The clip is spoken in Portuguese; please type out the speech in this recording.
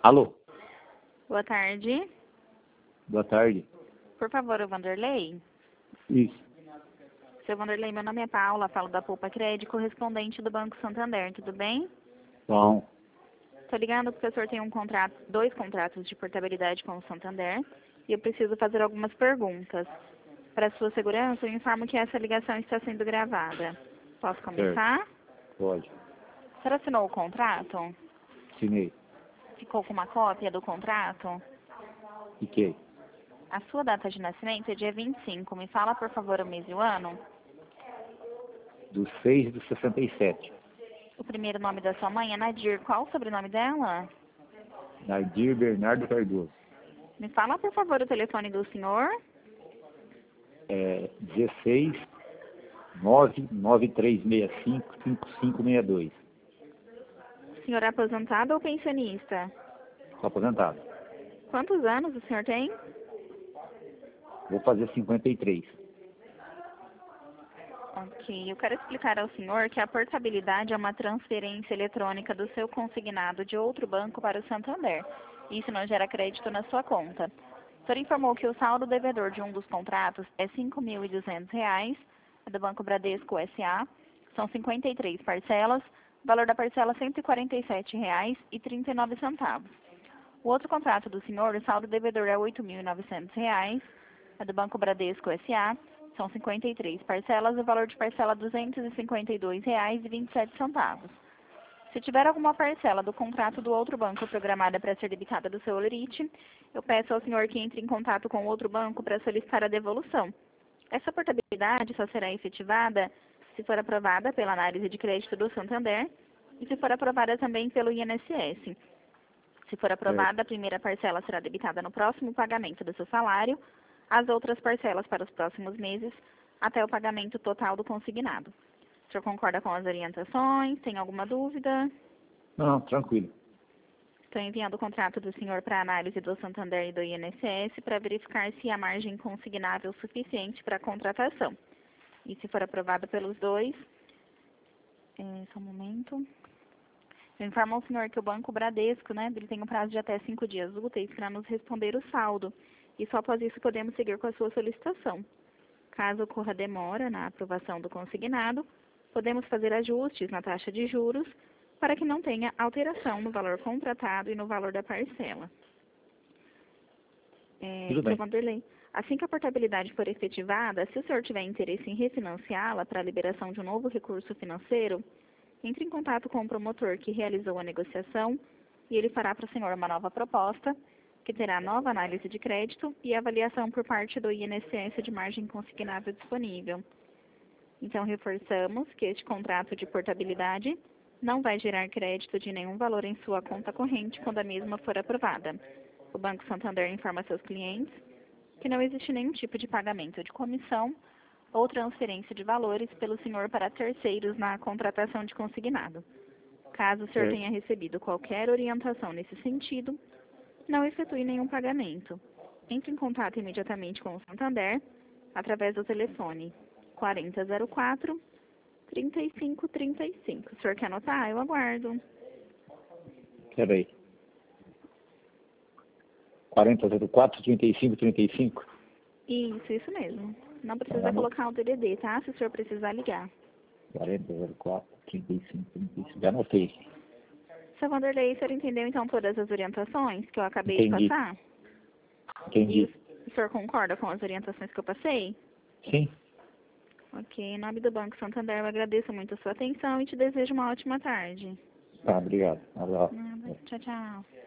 Alô? Boa tarde. Boa tarde. Por favor, o Vanderlei? Isso. Seu Vanderlei, meu nome é Paula, falo da Poupa Crédito, correspondente do Banco Santander, tudo bem? Bom. Estou ligando porque o senhor tem dois contratos de portabilidade com o Santander e eu preciso fazer algumas perguntas. Para sua segurança, eu informo que essa ligação está sendo gravada. Posso começar? Pode. O senhor assinou o contrato? Assinei. Ficou com uma cópia do contrato? Fiquei. A sua data de nascimento é dia 25. Me fala, por favor, o mês e o ano. Do 6/67. O primeiro nome da sua mãe é Nadir. Qual o sobrenome dela? Nadir Bernardo Cardoso. Me fala, por favor, o telefone do senhor. 16 99365 5562. O senhor é aposentado ou pensionista? Estou aposentado. Quantos anos o senhor tem? Vou fazer 53. Ok, eu quero explicar ao senhor que a portabilidade é uma transferência eletrônica do seu consignado de outro banco para o Santander. Isso não gera crédito na sua conta. O senhor informou que o saldo devedor de um dos contratos é R$ 5.200, é do Banco Bradesco S.A. São 53 parcelas, o valor da parcela R$ 147,39. O outro contrato do senhor, o saldo devedor é R$ 8.900, é do Banco Bradesco S.A. São 53 parcelas, o valor de parcela R$ 252,27. Se tiver alguma parcela do contrato do outro banco programada para ser debitada do seu holerite, eu peço ao senhor que entre em contato com o outro banco para solicitar a devolução. Essa portabilidade só será efetivada se for aprovada pela análise de crédito do Santander e se for aprovada também pelo INSS. Se for aprovada, a primeira parcela será debitada no próximo pagamento do seu salário, as outras parcelas para os próximos meses, até o pagamento total do consignado. O senhor concorda com as orientações? Tem alguma dúvida? Não, tranquilo. Estou enviando o contrato do senhor para análise do Santander e do INSS para verificar se há margem consignável suficiente para a contratação. E se for aprovado pelos dois, só um momento. Eu informo ao senhor que o Banco Bradesco, ele tem um prazo de até 5 dias úteis para nos responder o saldo. E só após isso podemos seguir com a sua solicitação. Caso ocorra demora na aprovação do consignado, podemos fazer ajustes na taxa de juros para que não tenha alteração no valor contratado e no valor da parcela. Tudo bem. Vanderlei, assim que a portabilidade for efetivada, se o senhor tiver interesse em refinanciá-la para a liberação de um novo recurso financeiro, entre em contato com o promotor que realizou a negociação e ele fará para o senhor uma nova proposta, que terá nova análise de crédito e avaliação por parte do INSS de margem consignável disponível. Então, reforçamos que este contrato de portabilidade não vai gerar crédito de nenhum valor em sua conta corrente quando a mesma for aprovada. O Banco Santander informa seus clientes que não existe nenhum tipo de pagamento de comissão ou transferência de valores pelo senhor para terceiros na contratação de consignado. Caso o senhor tenha recebido qualquer orientação nesse sentido, não efetue nenhum pagamento. Entre em contato imediatamente com o Santander através do telefone 4004-3535. O senhor quer anotar? Eu aguardo. Espera aí. 4004-3535? Isso mesmo. Não precisa colocar o DDD, tá? Se o senhor precisar ligar. 4004-3535. Já anotei. Seu Vanderlei, o senhor entendeu então todas as orientações que eu acabei de passar? Entendi. E o senhor concorda com as orientações que eu passei? Sim. Ok, em nome do Banco Santander, eu agradeço muito a sua atenção e te desejo uma ótima tarde. Tá, obrigado. Nada. Tchau, tchau.